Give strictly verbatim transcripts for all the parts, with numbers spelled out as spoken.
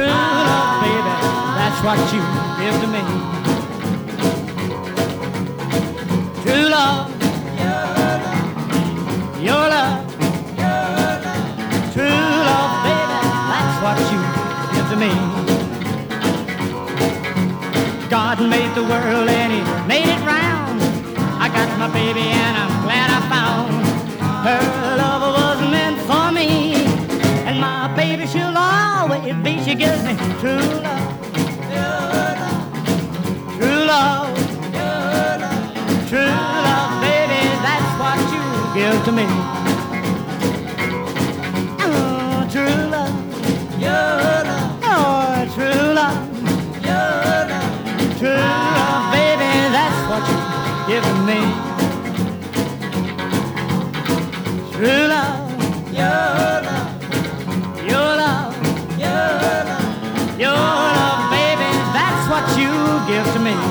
True love, baby, that's what you give to me. True love, your love, true love, baby, that's what you give to me. God made the world and he made it round. I got my baby and I'm glad I found her. Love was meant for me, and my baby she'll always be. She gives me true love, true love, true love, baby, that's what you give to me. Oh, true love, oh, true love, true love, baby, that's what you give to me. True love, your love, your love, your love, baby, that's what you give to me.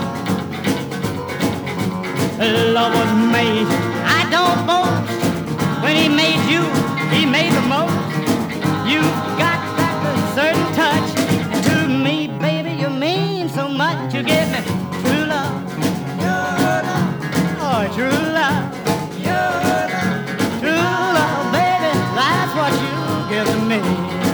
Love was made, I don't boast. When he made you, he made the most. You got that certain touch, and to me, baby, you mean so much. You give me true love, oh, true love, true love, baby, that's what you give to me.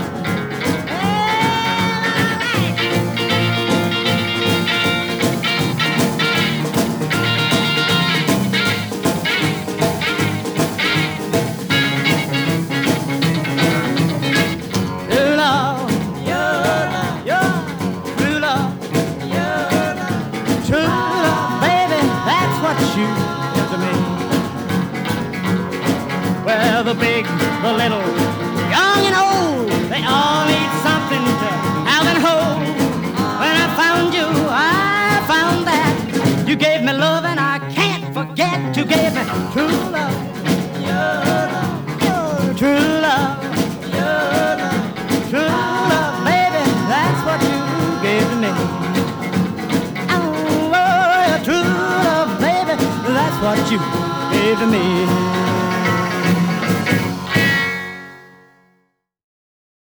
Well, the big, the little, young and old, they all need something to have and hold. When I found you, I found that you gave me love and I can't forget. You gave me true love, your love, your true love, your love, true love, baby, that's what you gave to me. Oh, oh, true love, baby, that's what you gave to me.